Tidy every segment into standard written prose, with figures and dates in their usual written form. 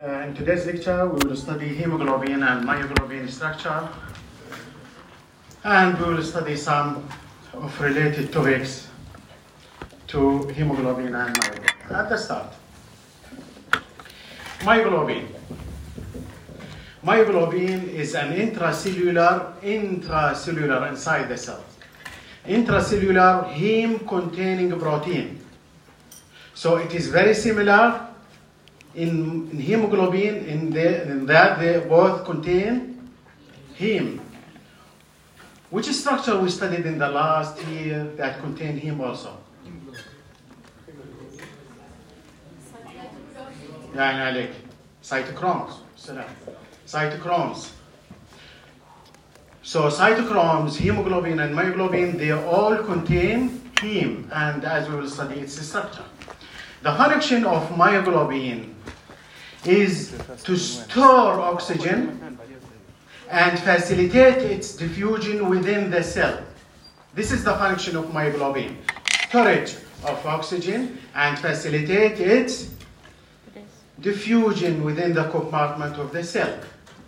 In today's lecture, we will study hemoglobin and myoglobin structure, and we will study some of related topics to hemoglobin and myoglobin. At the start, myoglobin. Myoglobin is an intracellular inside the cell. Intracellular heme-containing protein. So it is very similar in hemoglobin in that they both contain heme. Which structure we studied in the last year that contain heme also? يعني عليك cytochromes. Cytochromes. So cytochromes, hemoglobin and myoglobin, they all contain heme, and as we will study its structure. The function of myoglobin is to store oxygen and facilitate its diffusion within the cell. This is the function of myoglobin: storage of oxygen and facilitate its diffusion within the compartment of the cell.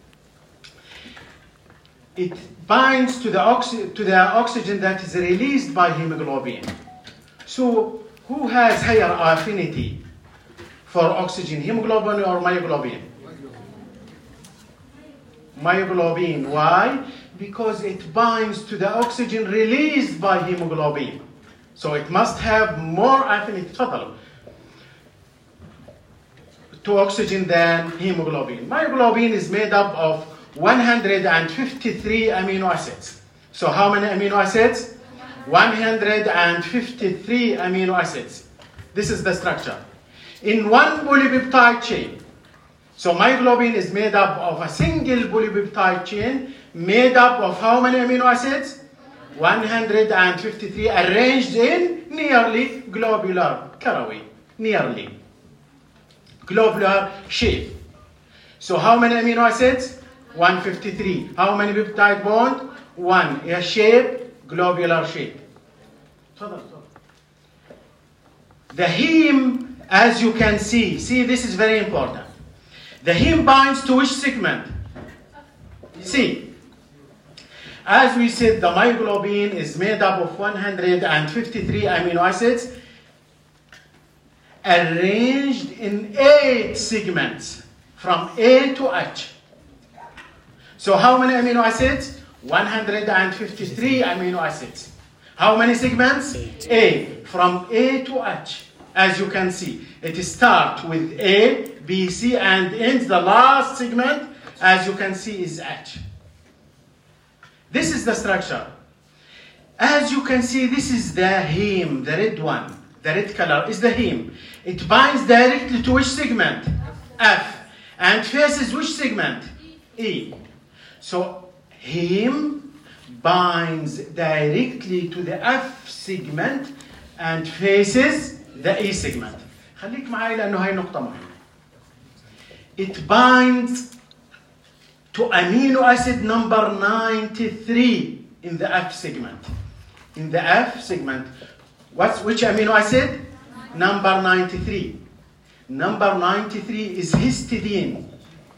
It binds to the oxygen that is released by hemoglobin. So, who has higher affinity for oxygen, hemoglobin or myoglobin? Myoglobin. Why? Because it binds to the oxygen released by hemoglobin. So it must have more affinity total to oxygen than hemoglobin. Myoglobin is made up of 153 amino acids. So how many amino acids? 153 amino acids. This is the structure. In one polypeptide chain. So myoglobin is made up of a single polypeptide chain made up of how many amino acids? 153 arranged in nearly globular globular shape. So how many amino acids? 153. How many peptide bond? 1. A shape, globular shape. The heme, as you can see, this is very important. The heme binds to which segment? See, as we said, the myoglobin is made up of 153 amino acids arranged in 8 segments from A to H. So how many amino acids? 153 amino acids. How many segments? 8. From A to H. As you can see, it starts with A, B, C, and ends the last segment, as you can see, is H. This is the structure. As you can see, this is the heme, the red one. The red color is the heme. It binds directly to which segment? F. And faces which segment? E. So, heme binds directly to the F segment and faces the E segment. خليك معي لأنه هاي نقطة مهمة. It binds to amino acid number 93 in the F segment. In the F segment, which amino acid? Number 93. Number 93 is histidine.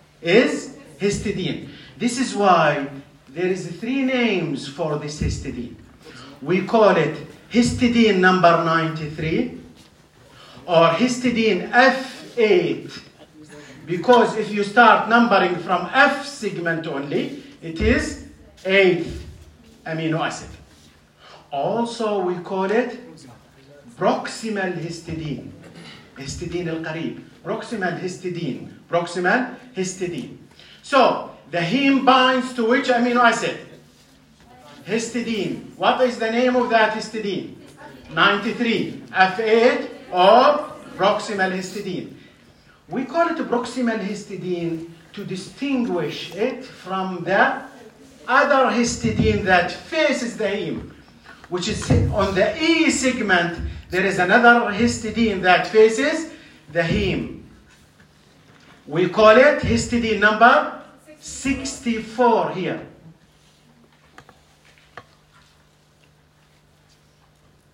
This is why there is 3 names for this histidine. We call it histidine number 93 or histidine F8, because if you start numbering from F segment only, it is 8th amino acid. Also, we call it proximal histidine. Histidine القريب. Proximal histidine. So, the heme binds to which amino acid? Histidine. What is the name of that histidine? 93. F8 or proximal histidine. We call it proximal histidine to distinguish it from the other histidine that faces the heme, which is on the E segment. There is another histidine that faces the heme. We call it histidine number 64 here.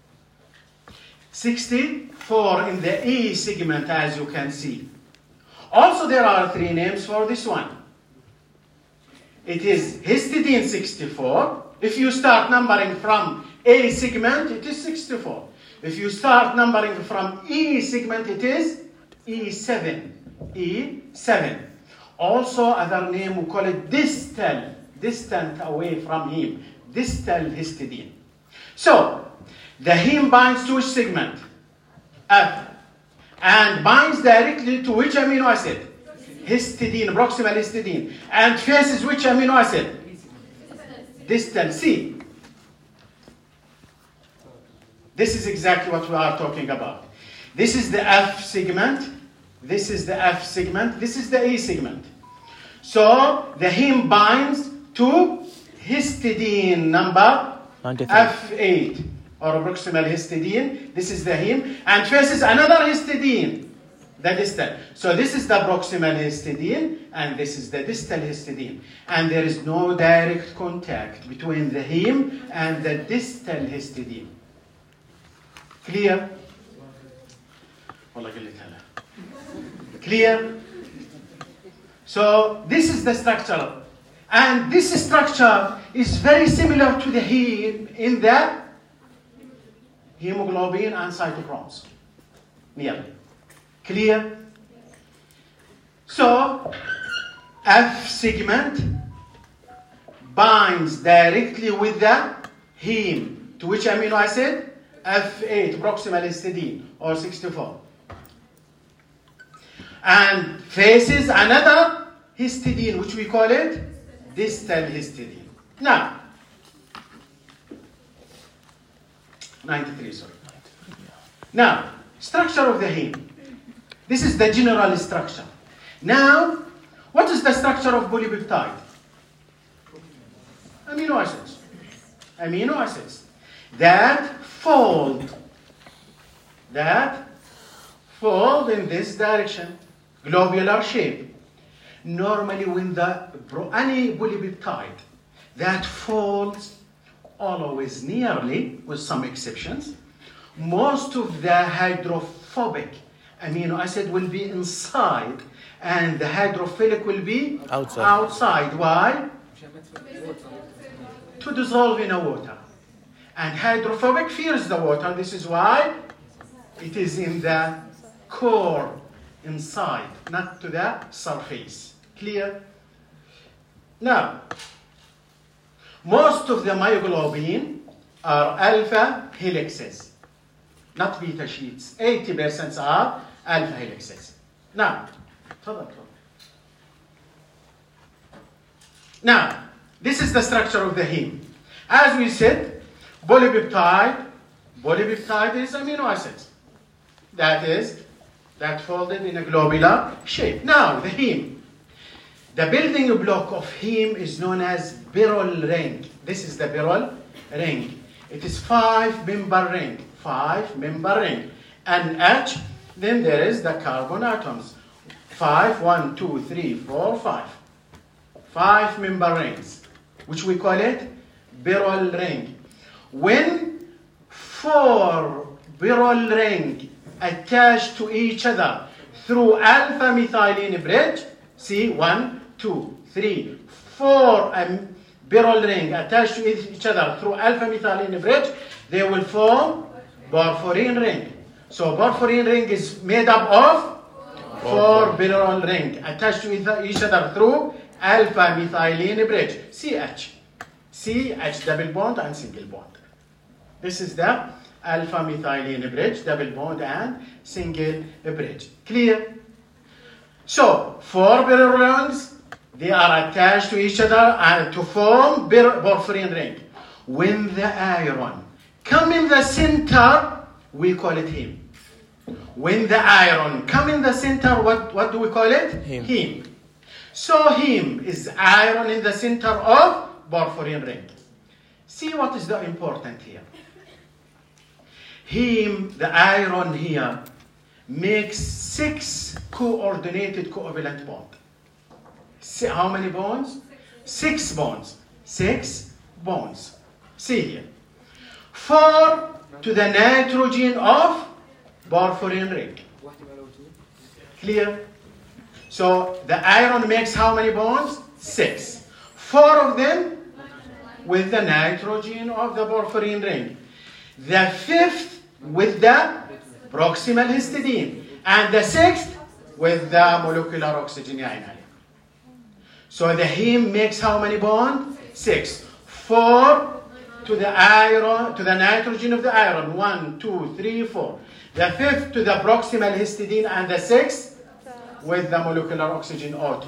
64 in the E segment, as you can see. Also, there are three names for this one. It is histidine 64. If you start numbering from A segment, it is 64. If you start numbering from E segment, it is E7. E7. Also, other name, we call it distal, distant away from heme, distal histidine. So, the heme binds to which segment? F. And binds directly to which amino acid? Histidine, proximal histidine. And faces which amino acid? Distal, C. This is exactly what we are talking about. This is the F segment. This is the F segment. This is the E segment. So the heme binds to histidine number 93. F8 or proximal histidine. This is the heme and faces another histidine, the distal. So this is the proximal histidine and this is the distal histidine. And there is no direct contact between the heme and the distal histidine. Clear? Clear? So this is the structure. And this structure is very similar to the heme in the hemoglobin and cytochromes. Nearly. Clear? So F segment binds directly with the heme. To which amino acid? F8, proximal histidine, or 64. And faces another histidine, which we call it distal histidine. Now, 93, sorry. Now, structure of the heme. This is the general structure. Now, what is the structure of polypeptide? Amino acids. Amino acids that fold in this direction, globular shape. Normally, when any polypeptide that folds always nearly, with some exceptions, most of the hydrophobic amino acid will be inside and the hydrophilic will be outside. Why? To dissolve in a water. And hydrophobic fears the water. This is why it is in the core inside, not to the surface. Clear? Now, most of the myoglobin are alpha helixes, not beta sheets. 80% are alpha helixes. Now, this is the structure of the heme. As we said, polypeptide is amino acids. That folded in a globular shape. Now, the heme. The building block of heme is known as Birol ring. This is the Birol ring. It is 5-member ring. 5-member ring. And H, then there is the carbon atoms. 5, 1, 2, 3, 4, 5. 5-member rings, which we call it Birol ring. When 4 Birol ring attached to each other through alpha methylene bridge, see 1, 2, 3, 4 Birol ring attached to each other through alpha methylene bridge, they will form porphyrin ring. So porphyrin ring is made up of 4 Birol ring attached to each other through alpha methylene bridge, CH. CH double bond and single bond. This is the alpha methylene bridge, double bond and single bridge. Clear? So, 4 Birol rings, they are attached to each other and to form porphyrin ring. When the iron come in the center, we call it heme. When the iron come in the center, what do we call it? Heme. So heme is iron in the center of porphyrin ring. See what is the important here. Heme, the iron here, makes 6 coordinated covalent bonds. How many bonds? 6 bonds. 6 bonds. See here. 4 to the nitrogen of porphyrin ring. Clear? So the iron makes how many bonds? 6. 4 of them with the nitrogen of the porphyrin ring. The 5th with the proximal histidine. And the 6th with the molecular oxygen. So the heme makes how many bonds? 6. 4 to the iron, to the nitrogen of the iron. 1, 2, 3, 4. The 5th to the proximal histidine, and the 6th with the molecular oxygen O2.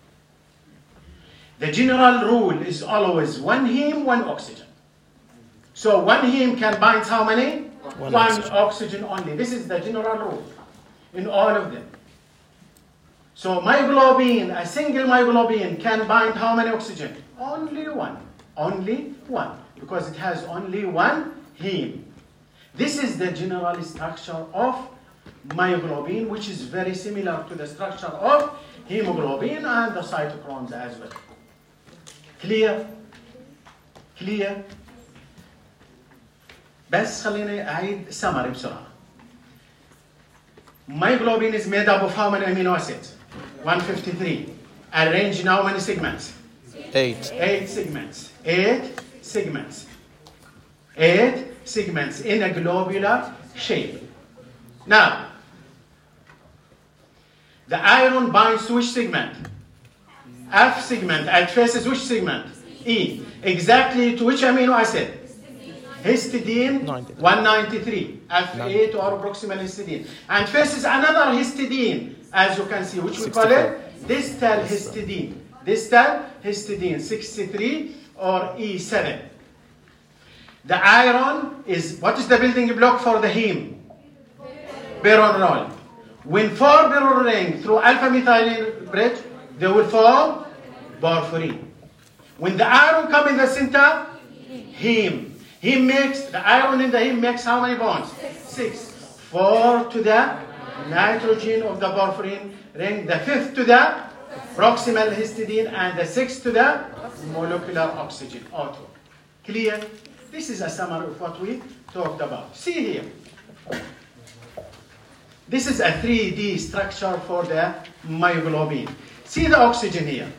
The general rule is always 1 heme, 1 oxygen. So 1 heme can bind how many? 1 oxygen only. This is the general rule in all of them. So myoglobin, a single myoglobin can bind how many oxygen? Only 1. Only 1. Because it has only 1 heme. This is the general structure of myoglobin, which is very similar to the structure of hemoglobin and the cytochromes as well. Clear? Clear? بس خليني أعيد summary بسرعة. Myoglobin is made up of how many amino acids? 153. Arranged in how many segments? 8. 8 segments. 8 segments. 8 segments in a globular shape. Now, the iron binds to which segment? F segment. And faces which segment? E. Exactly to which amino acid? Histidine 193. F8 or proximal histidine. And faces another histidine, as you can see, which we call it distal histidine. Distal histidine 63 or E7. The iron is, what is the building block for the heme? Peronol. When 4 peron ring through alpha-methylene bridge, they will form porphyrin. When the iron comes in the center, heme. Heme makes, the iron in the heme makes how many bonds? 6. 4 to the nitrogen of the porphyrin ring, the 5th to the proximal histidine, and the 6th to the molecular oxygen, O2. Clear? This is a summary of what we talked about. See here. This is a 3D structure for the myoglobin. See the oxygen here.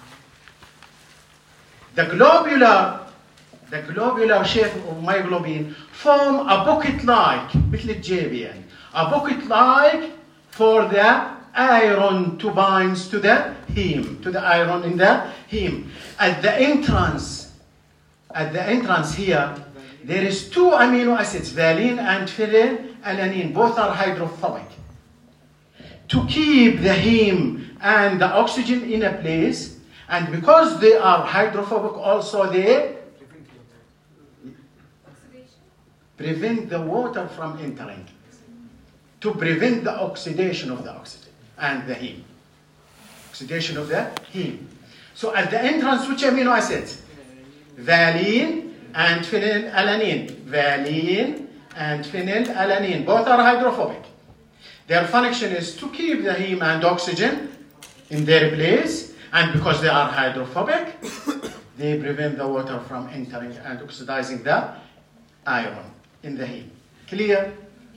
The globular shape of myoglobin form a bucket-like, مثل الجيب يعني. A bucket-like for the iron to bind to the heme, to the iron in the heme. At the entrance here, there is 2 amino acids, valine and phenylalanine. Both are hydrophobic. To keep the heme and the oxygen in a place, and because they are hydrophobic also, they prevent the water from entering, to prevent the oxidation of the oxygen and the heme. Oxidation of the heme. So at the entrance, which amino acids? Valine and phenylalanine. Valine and phenylalanine. Both are hydrophobic. Their function is to keep the heme and oxygen in their place, and because they are hydrophobic, they prevent the water from entering and oxidizing the iron in the heme. Clear?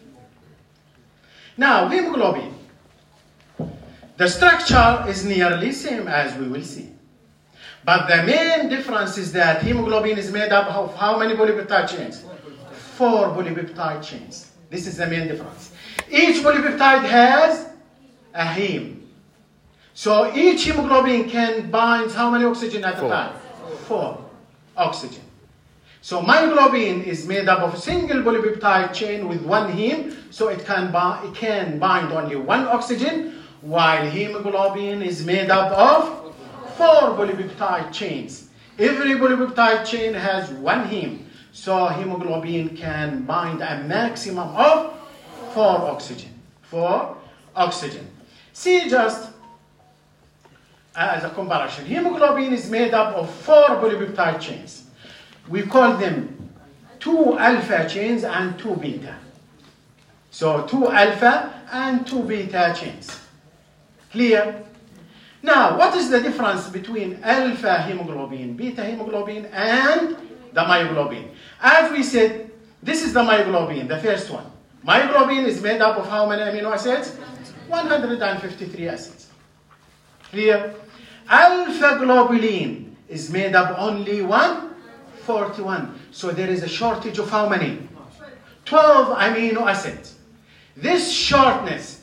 Now, hemoglobin. The structure is nearly same as we will see. But the main difference is that hemoglobin is made up of how many polypeptide chains? 4 polypeptide chains. This is the main difference. Each polypeptide has a heme. So each hemoglobin can bind how many oxygen at a time? 4 oxygen. So myoglobin is made up of a single polypeptide chain with 1 heme, so it can bind only 1 oxygen, while hemoglobin is made up of 4 polypeptide chains. Every polypeptide chain has 1 heme, so hemoglobin can bind a maximum of 4 oxygen. 4 oxygen. See just as a comparison, hemoglobin is made up of 4 polypeptide chains. We call them 2 alpha chains and 2 beta. So 2 alpha and 2 beta chains. Clear? Now, what is the difference between alpha hemoglobin, beta hemoglobin, and the myoglobin? As we said, this is the myoglobin, the first one. Myoglobin is made up of how many amino acids? 153 acids. Clear? Alpha globulin is made up only 141. So there is a shortage of how many? 12 amino acids. This shortness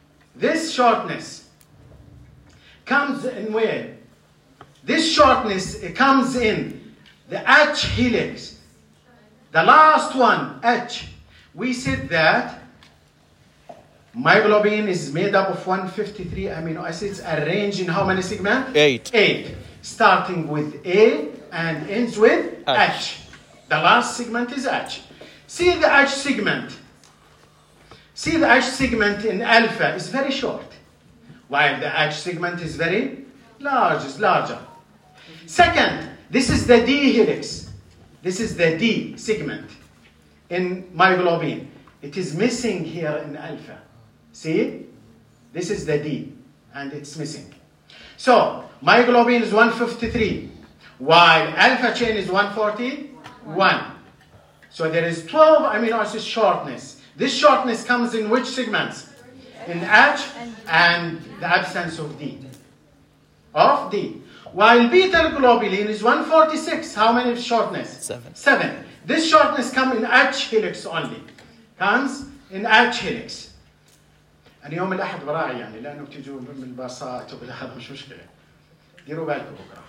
comes in where? This shortness comes in the H helix. The last one, H. We said that myoglobin is made up of 153 amino acids arranged in how many segments? 8. 8. Starting with A and ends with H. The last segment is H. See the H segment. See the H segment in alpha is very short, while the H segment is very large, is larger. Second, this is the D helix. This is the D segment in myoglobin. It is missing here in alpha. See? This is the D, and it's missing. So, myoglobin is 153, while alpha chain is 141. So there is 12 amino acid shortness. This shortness comes in which segments? In H and the absence of D. Of D. While beta globulin is 146. How many shortness? 7. This shortness comes in H helix only. Comes in H helix. أنا يوم الأحد براعي يعني لأنه بتجوا من الباصات وبالهذا مش مشكلة. ديروا بالكم بكرة.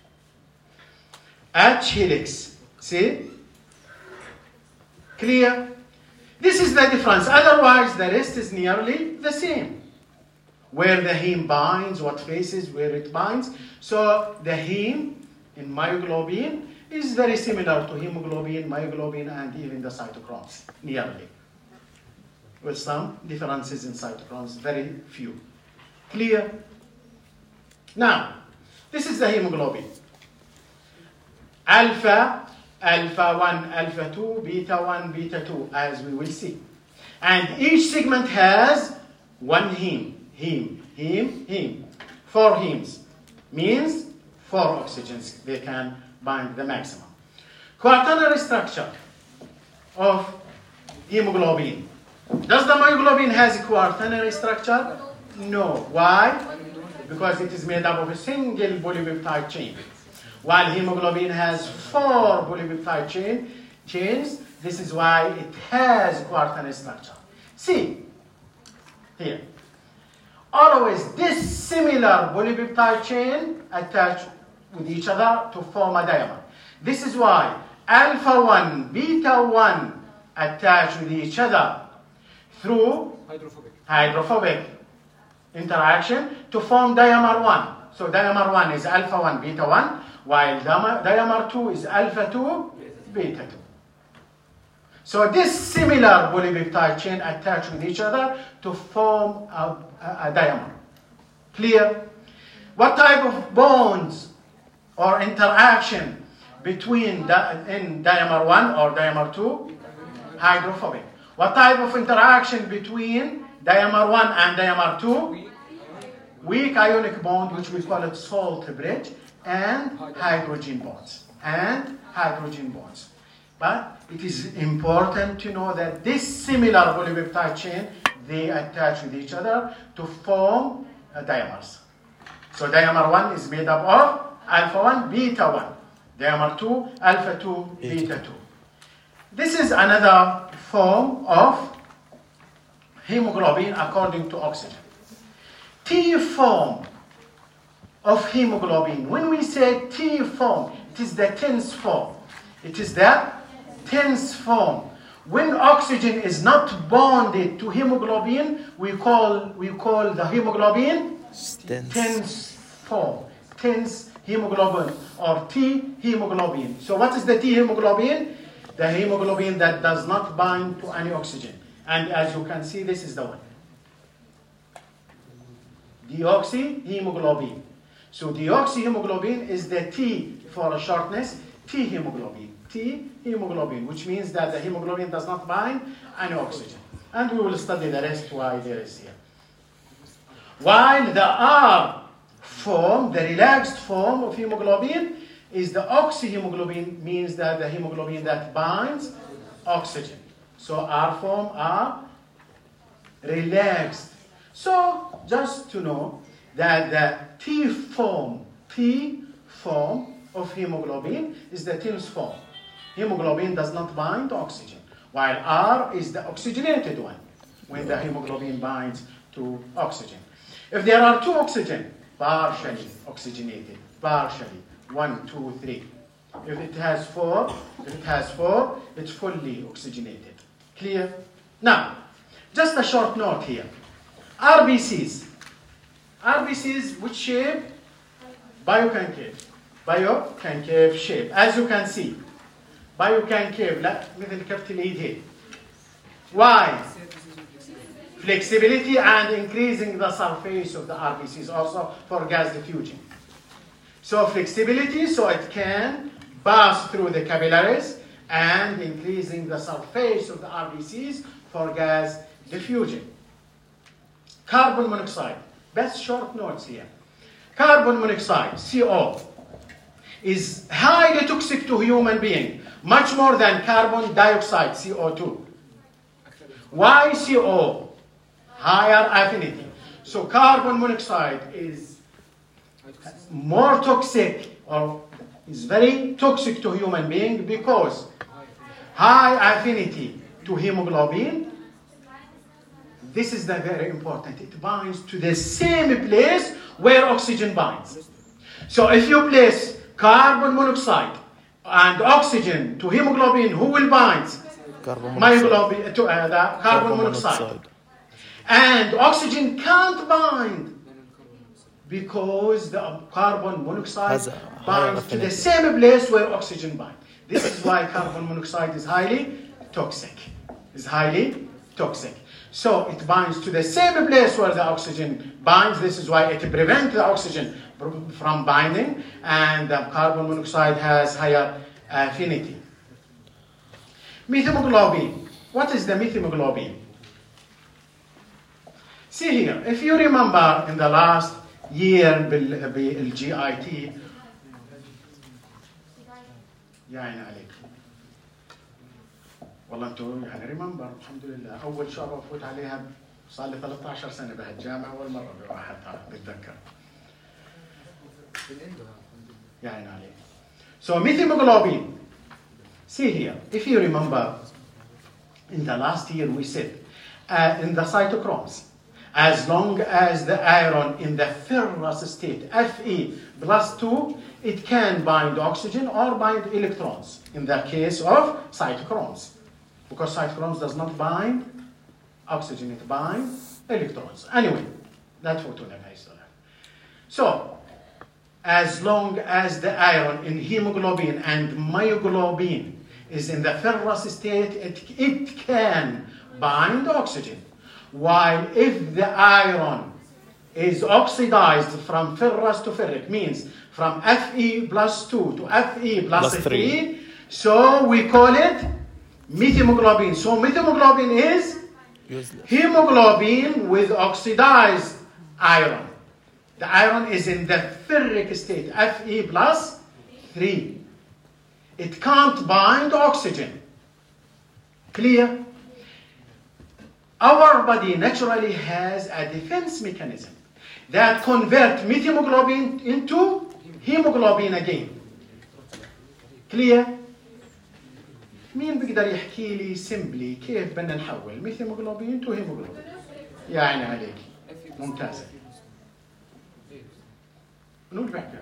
H helix. See? Clear? This is the difference. Otherwise, the rest is nearly the same. Where the heme binds, what phases, where it binds. So the heme in myoglobin is very similar to hemoglobin, myoglobin, and even the cytochromes, nearly. With some differences in cytochromes, very few. Clear? Now, this is the hemoglobin. Alpha 1, alpha 2, beta 1, beta 2, as we will see. And each segment has one heme. 4 hemes. Means 4 oxygens. They can bind the maximum. Quaternary structure of hemoglobin. Does the myoglobin has a quaternary structure? No. Why? Because it is made up of a single polypeptide chain. While hemoglobin has 4 polypeptide chains, this is why it has quaternary structure. See, here. Always this similar polypeptide chain attach with each other to form a diamond. This is why alpha 1, beta 1 attach with each other through hydrophobic interaction to form dimer 1. So dimer 1 is alpha 1, beta 1, while dimer 2 is alpha 2, beta 2. So this similar polypeptide chain attach with each other to form a dimer. Clear? What type of bonds or interaction between in dimer 1 or dimer 2? Hydrophobic. What type of interaction between dimer 1 and dimer 2? Weak ionic bond, which we call it salt bridge, and hydrogen bonds. But it is important to know that this similar polypeptide chain, they attach with each other to form dimers. So dimer 1 is made up of alpha 1, beta 1. Dimer 2, alpha 2, beta 2. This is another form of hemoglobin according to oxygen. T form of hemoglobin. When we say T form, it is the 10th form. It is the 10th form. When oxygen is not bonded to hemoglobin, we call the hemoglobin 10th form. 10th hemoglobin or T hemoglobin. So what is the T hemoglobin? The hemoglobin that does not bind to any oxygen. And as you can see, this is the one. Deoxyhemoglobin. So deoxyhemoglobin is the T for shortness, T hemoglobin. T hemoglobin, which means that the hemoglobin does not bind any oxygen. And we will study the rest why there is here. While the R form, the relaxed form of hemoglobin, is the oxyhemoglobin, means that the hemoglobin that binds oxygen. So R form are relaxed. So just to know that the T form of hemoglobin is the Thin's form. Hemoglobin does not bind to oxygen, while R is the oxygenated one when the hemoglobin binds to oxygen. If there are two oxygen, partially oxygenated, partially, 1, 2, 3. If it has four, it's fully oxygenated. Clear? Now, just a short note here. RBCs. RBCs, which shape? Bioconcave. Bioconcave shape. As you can see. Bioconcave, لا مثل كفة اليد هيك. Why? Flexibility and increasing the surface of the RBCs also for gas diffusion. So flexibility, so it can pass through the capillaries and increasing the surface of the RBCs for gas diffusion. Carbon monoxide. Best short notes here. Carbon monoxide, CO, is highly toxic to human being, much more than carbon dioxide, CO2. Why CO? Higher affinity. So carbon monoxide is more toxic, or is very toxic to human being because high affinity to hemoglobin. This is the very important. It binds to the same place where oxygen binds. So if you place carbon monoxide and oxygen to hemoglobin, who will bind? Carbon monoxide. And oxygen can't bind because the carbon monoxide binds to the same place where oxygen binds. This is why carbon monoxide is highly toxic. So it binds to the same place where the oxygen binds. This is why it prevents the oxygen from binding, and the carbon monoxide has higher affinity. Methemoglobin. What is the methemoglobin? See here, if you remember in the last year بالGIT يا عين عليك والله انتم يعني ريمبر الحمد لله اول شعبه فوت عليها صار لي 13 سنه بهالجامعه اول مره بواحد بتذكر يا عين عليك. So methemoglobin, see here, if you remember in the last year we said in the cytochromes, as long as the iron in the ferrous state, Fe plus 2, it can bind oxygen or bind electrons in the case of cytochromes. Because cytochromes does not bind oxygen, it binds electrons. Anyway, that's what we have. So, as long as the iron in hemoglobin and myoglobin is in the ferrous state, it can bind oxygen. While if the iron is oxidized from ferrous to ferric, means from Fe plus 2 to Fe plus 3, so we call it methemoglobin. So methemoglobin is useless. Hemoglobin with oxidized iron. The iron is in the ferric state, Fe plus 3. It can't bind oxygen. Clear? Our body naturally has a defense mechanism that converts methemoglobin into hemoglobin again. Clear? مين بيقدر يحكي لي سيمبلي كيف بدنا نحول ميثيموغلوبين تو هيموغلوبين؟ يا عيني عليك. ممتازة. منو اللي بيحكي؟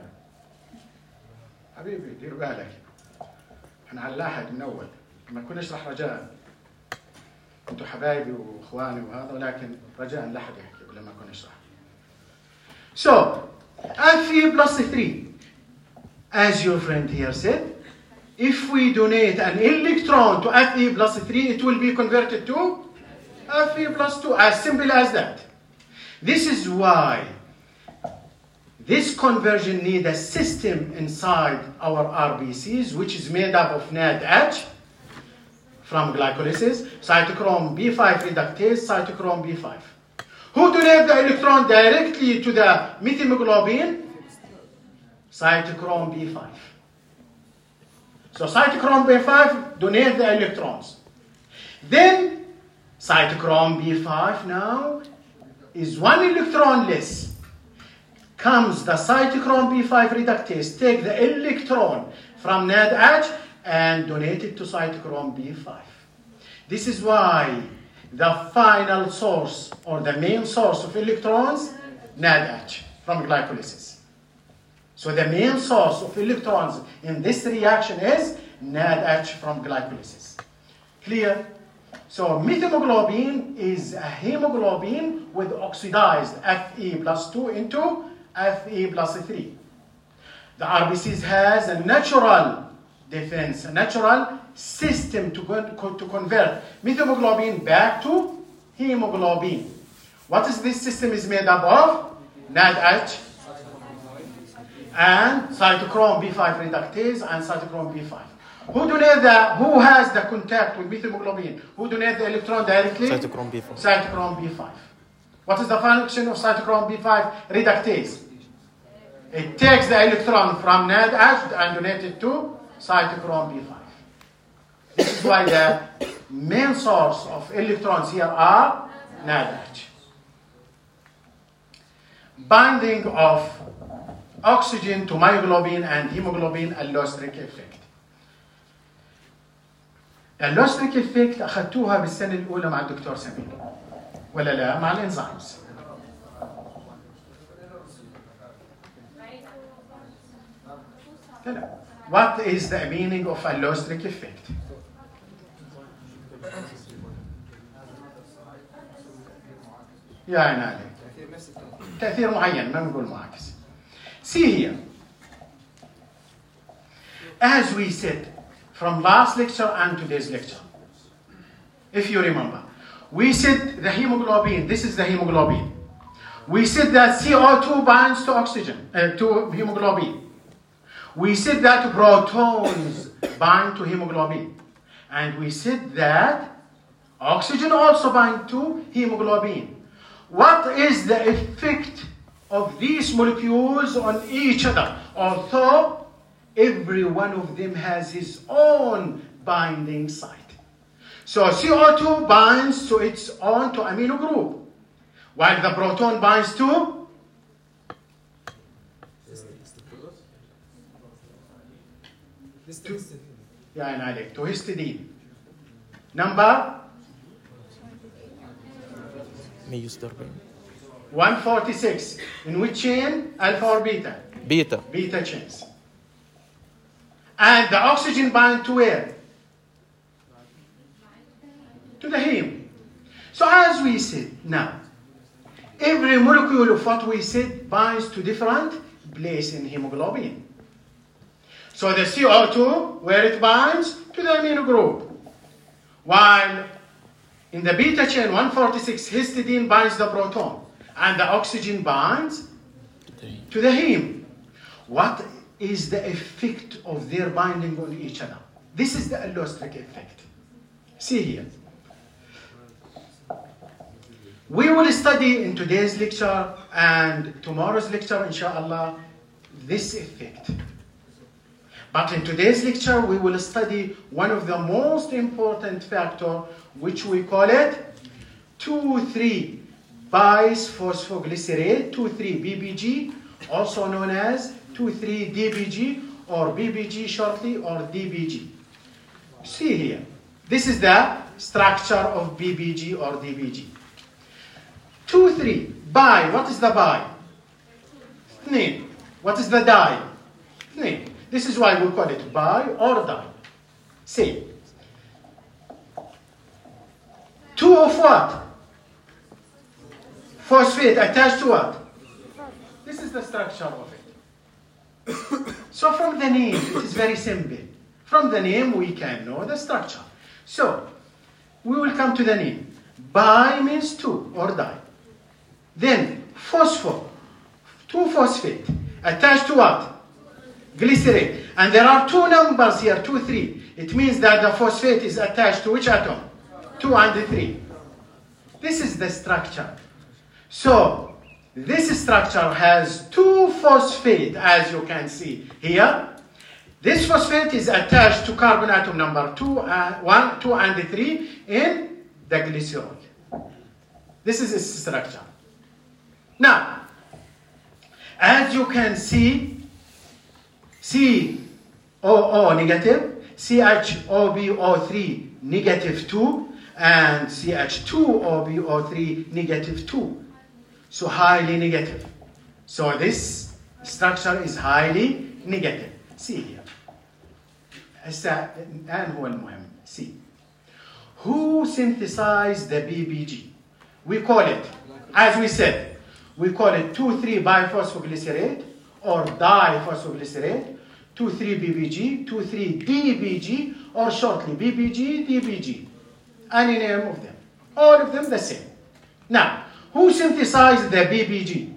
حبيبي دير بالك. احنا على اللاحق من اول. ما كنا نشرح رجاء. انتم حبايبي واخواني وهذا، ولكن رجاء لاحق يحكي لما كنا نشرح. So, Fe plus 3, as your friend here said, if we donate an electron to Fe plus 3, it will be converted to Fe plus 2, as simple as that. This is why this conversion needs a system inside our RBCs, which is made up of NADH from glycolysis, cytochrome B5 reductase, cytochrome B5. Who donate the electron directly to the methemoglobin? Cytochrome B5. So cytochrome B5 donate the electrons. Then cytochrome B5 now is one electron less. comes the cytochrome B5 reductase, take the electron from NADH and donate it to cytochrome B5. This is why the final source or the main source of electrons, NADH from glycolysis. So the main source of electrons in this reaction is NADH from glycolysis. Clear? So methemoglobin is a hemoglobin with oxidized Fe plus 2 into Fe plus 3. The RBCs has a natural defense, a natural system to convert methemoglobin back to hemoglobin. What is this system is made up of? NADH and cytochrome B5 reductase and cytochrome B5. Who has the contact with methemoglobin? Who donates the electron directly? Cytochrome B5. Cytochrome B5. What is the function of cytochrome B5 reductase? It takes the electron from NADH and donates it to cytochrome B5. This is why the main source of electrons here are NADH. Binding of oxygen to myoglobin and hemoglobin, allostertic effect. allostertic effect أخذتوها بالسنة الأولى مع الدكتور سمير ولا لا؟ مع الإنزيمز. لا. What is the meaning of allostertic effect? يا عين عليك. تأثير معين ما نقول معاكس. See here. As we said from last lecture and today's lecture, if you remember, we said the hemoglobin, this is the hemoglobin. We said that CO2 binds to oxygen, to hemoglobin. We said that protons bind to hemoglobin. And we said that oxygen also binds to hemoglobin. What is the effect of these molecules on each other? Although every one of them has his own binding site. So CO2 binds to its own to amino group, while the proton binds to to histidine. Number 146. In which chain? Alpha or beta? Beta. Beta chains. And the oxygen binds to where? To the heme. So as we said, now, every molecule of what we said binds to different place in hemoglobin. So the CO2, where it binds? To the amino group. While in the beta chain 146, histidine binds the proton. And the oxygen binds to the heme. What is the effect of their binding on each other? This is the allostertic effect. See here. We will study in today's lecture and tomorrow's lecture, inshallah, this effect. But in today's lecture, we will study one of the most important factors, which we call it 2,3 bisphosphoglycerate, 2,3 BBG, also known as 2,3 DBG or BBG shortly or DBG. See here. This is the structure of BBG or DBG. 2,3 bi. What is the bi? 2. What is the di? 2. This is why we call it bi or di. See. 2 of what? Phosphate attached to what? This is the structure of it. So from the name, it is very simple. From the name, we can know the structure. So, we will come to the name. Bi means 2 or di. Then, phosphor, 2 phosphate, attached to what? Glycerate. And there are 2 numbers here, 2, 3. It means that the phosphate is attached to which atom? 2 and 3. This is the structure. So, this structure has 2 phosphate, as you can see here. This phosphate is attached to carbon atom number 1, 2, and 3 in the glycerol. This is its structure. Now, As you can see, COO negative, CHOBO3 negative 2, and CH2OBO3 negative 2. So highly negative. So this structure is highly negative. See here. الآن هو المهم. See. Who synthesized the BBG? We call it, as we said, we call it 2,3-biphosphoglycerate or diphosphoglycerate, 2,3-BBG, 2,3-DBG, or shortly BBG, DBG. Any name of them. All of them the same. Now, who synthesized the BBG?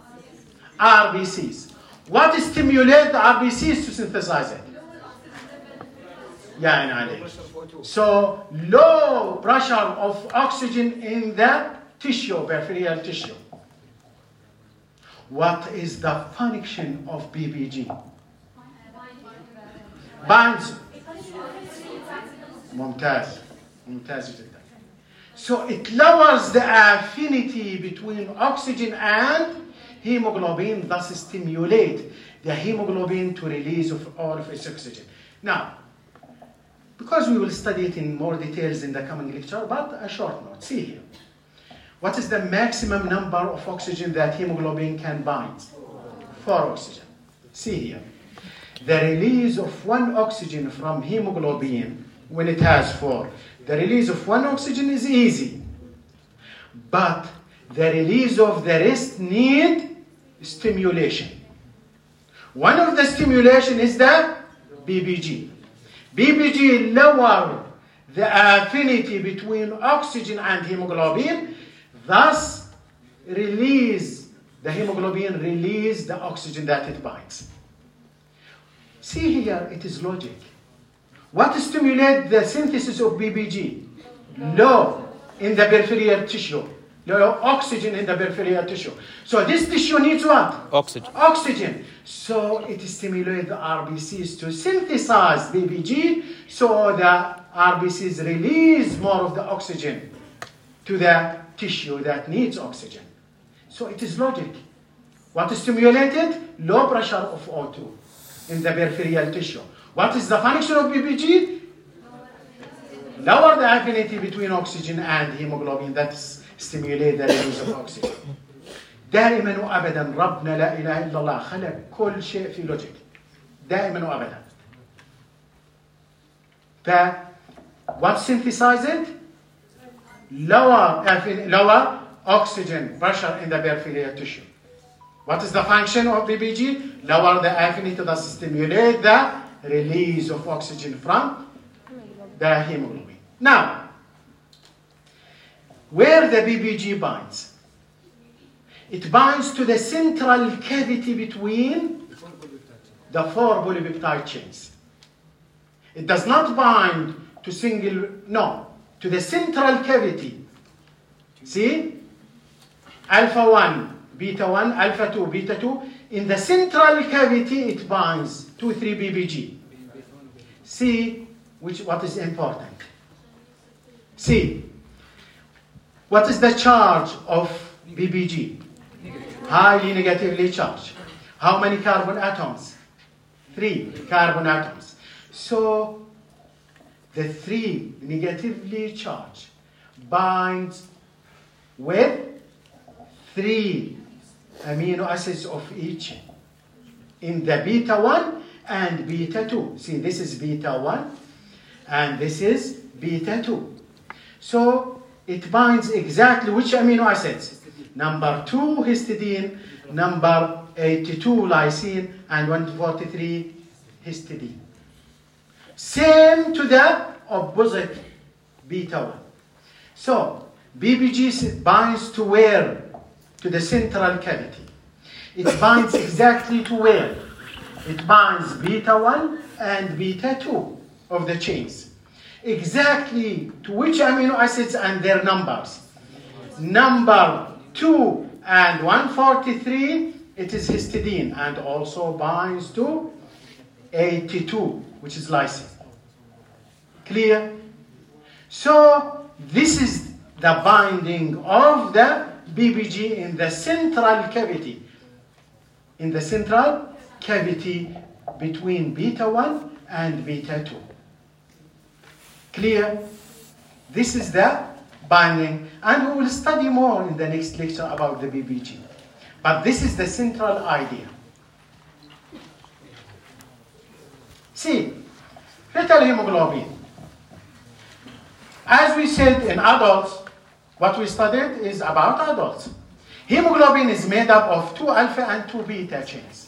RBCs. What stimulates the RBCs to synthesize it? So, low pressure of oxygen in the tissue, peripheral tissue. What is the function of BBG? Binds. ممتاز. ممتاز جدا. So it lowers the affinity between oxygen and hemoglobin, thus stimulate the hemoglobin to release of all of its oxygen. Now, because we will study it in more details in the coming lecture, but a short note. See here. What is the maximum number of oxygen that hemoglobin can bind? 4 oxygen. See here. The release of 1 oxygen from hemoglobin, when it has 4, the release of 1 oxygen is easy. But the release of the rest need stimulation. One of the stimulation is the BBG. BBG lower the affinity between oxygen and hemoglobin, thus release the hemoglobin, release the oxygen that it binds. See here, it is logic. What stimulates the synthesis of BBG? Low in the peripheral tissue. Low oxygen in the peripheral tissue. So this tissue needs what? Oxygen. Oxygen. So it stimulates the RBCs to synthesize BBG, so the RBCs release more of the oxygen to the tissue that needs oxygen. So it is logic. What is stimulated? Low pressure of O2 in the peripheral tissue. What is the function of BBG? Lower the affinity between oxygen and hemoglobin, that stimulate the release of oxygen. دائما وابدا ربنا لا اله الا الله خلق كل شيء في لوجيك. دائما وابدا. What synthesizes it? Lower oxygen pressure in the peripheral tissue. What is the function of BBG? Lower the affinity to stimulate the release of oxygen from the hemoglobin. Now, where the BBG binds? It binds to the central cavity between the 4 polypeptide chains. It does not bind to to the central cavity. See? Alpha 1, beta 1, alpha 2, beta 2. In the central cavity, it binds 2,3-BBG. See what is important. See, what is the charge of BBG? Highly negatively charged. How many carbon atoms? 3 carbon atoms. So, the 3 negatively charged binds with 3 amino acids of each in the beta 1 and beta 2. See, this is beta 1 and this is beta 2. So, it binds exactly which amino acids? Number 2 histidine, number 82 lysine, and 143 histidine. Same to the opposite beta 1. So, BBG binds to where? To the central cavity. It binds exactly to where? It binds beta 1 and beta 2 of the chains. Exactly to which amino acids and their numbers? Number 2 and 143, it is histidine and also binds to 82, which is lysine. Clear? So, this is the binding of the BBG in the central cavity. in the central cavity between beta 1 and beta 2. Clear? This is the binding, and we will study more in the next lecture about the BBG. But this is the central idea. See, fetal hemoglobin. As we said in adults, what we studied is about adults. Hemoglobin is made up of 2 alpha and 2 beta chains.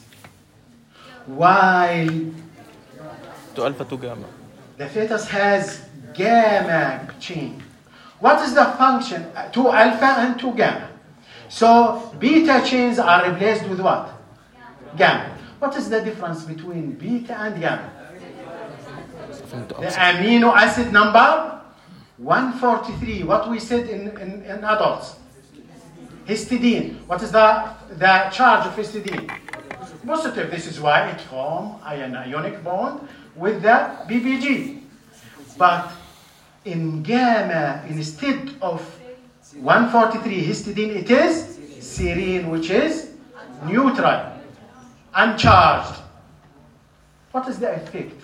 While 2 alpha 2 gamma. the fetus has gamma chain. What is the function? 2 alpha and 2 gamma. So beta chains are replaced with what? Gamma. What is the difference between beta and gamma? The amino acid number 143. What we said in adults. Histidine. What is the charge of histidine? Positive. This is why it forms an ionic bond with the BBG. But in gamma, instead of 143 histidine, it is serine, which is neutral, uncharged. What is the effect?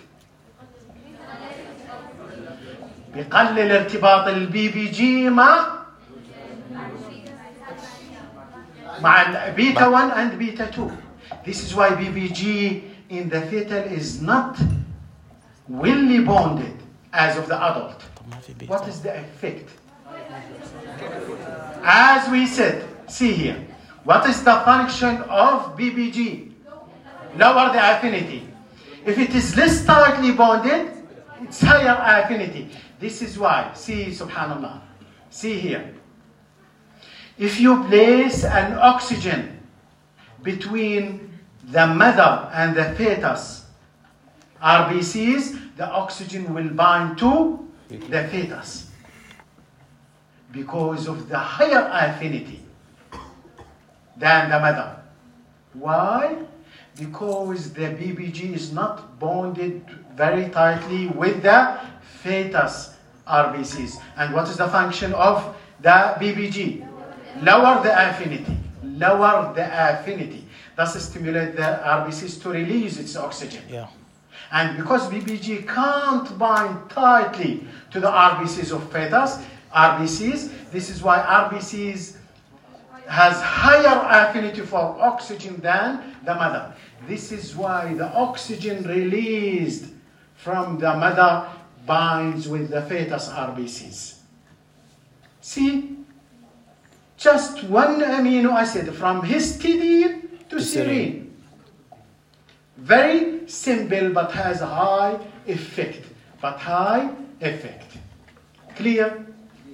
بيقلل ارتباط البي بي جي مع beta 1 and beta 2. This is why BBG in the fetal is not willly bonded as of the adult. What is the effect? As we said, see here, what is the function of BBG? Lower the affinity. If it is less tightly bonded, it's higher affinity. This is why, see, subhanallah, see here. If you place an oxygen between the mother and the fetus, RBCs, the oxygen will bind to the fetus because of the higher affinity than the mother. Why? Because the BBG is not bonded very tightly with the fetus RBCs. And what is the function of the BBG? Lower the affinity. Lower the affinity. Thus stimulate the RBCs to release its oxygen. Yeah. And because BBG can't bind tightly to the RBCs of fetus, RBCs, this is why RBCs has higher affinity for oxygen than the mother. This is why the oxygen released from the mother binds with the fetus RBCs. See? Just one amino acid from histidine to serine. Very simple but has a high effect. Clear?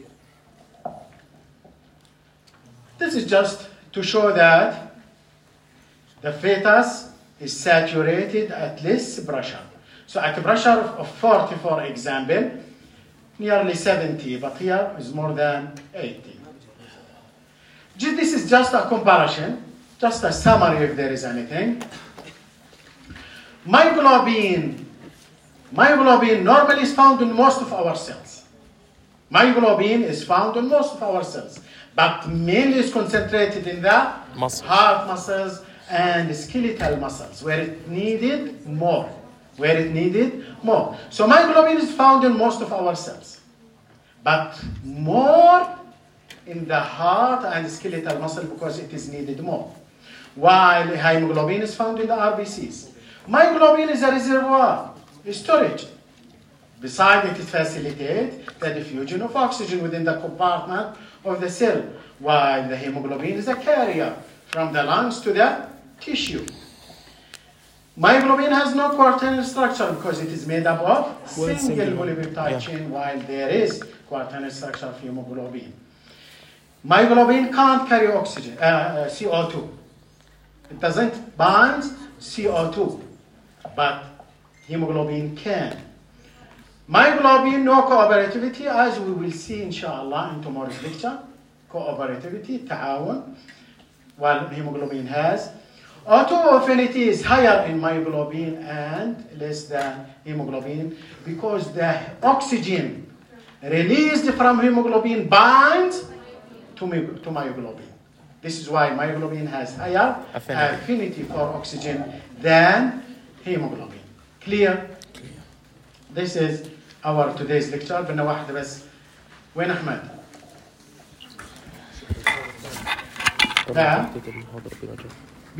This is just to show that the fetus is saturated at less pressure. So at a pressure of 40, for example, nearly 70, but here is more than 80. This is just a comparison, just a summary if there is anything. Myoglobin normally is found in most of our cells. Myoglobin is found in most of our cells, but mainly is concentrated in the heart muscles and skeletal muscles, where it needed more. So myoglobin is found in most of our cells, but more in the heart and skeletal muscle because it is needed more. While hemoglobin is found in the RBCs. Myoglobin is a reservoir, a storage. Besides, it facilitates the diffusion of oxygen within the compartment of the cell, while the hemoglobin is a carrier from the lungs to the tissue. Myoglobin has no quaternary structure because it is made up of single polypeptide chain, while there is quaternary structure of hemoglobin. Myoglobin can't carry oxygen, CO2. It doesn't bind CO2, but hemoglobin can. Myoglobin, no cooperativity, as we will see inshallah in tomorrow's lecture. Cooperativity, ta'awun, while hemoglobin has. Auto-affinity is higher in myoglobin and less than hemoglobin because the oxygen released from hemoglobin binds to myoglobin. This is why myoglobin has higher Affinity. affinity for oxygen than hemoglobin. Clear? This is our today's lecture. بدنا واحدة بس. وين أحمد؟ طب نعم. تفتكر المحاضرة كده